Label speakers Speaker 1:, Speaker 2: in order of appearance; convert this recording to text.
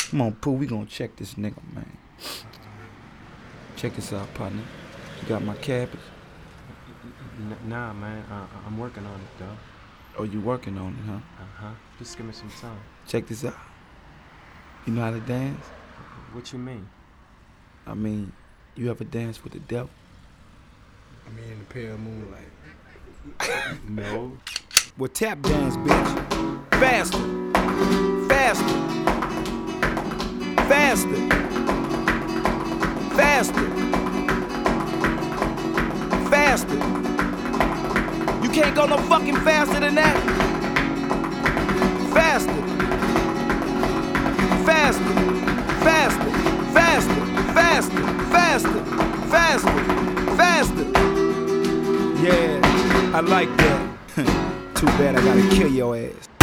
Speaker 1: Come on, Pooh, we gonna check this nigga, man. Check this out, partner. You got my cabbage?
Speaker 2: Nah, man. I'm working on it, though.
Speaker 1: Oh, you working on it, huh?
Speaker 2: Uh-huh. Just give me some time.
Speaker 1: Check this out. You know how to dance?
Speaker 2: What you mean?
Speaker 1: I mean, you ever dance with the devil?
Speaker 3: I mean, in the pale moonlight.
Speaker 2: No.
Speaker 1: Well, tap dance, bitch. Faster. Faster. Faster. Faster. Faster. You can't go no fucking faster than that. Faster. Faster. Faster. Faster. Faster. Faster. Faster. Faster. Yeah, I like that. Too bad I gotta kill your ass.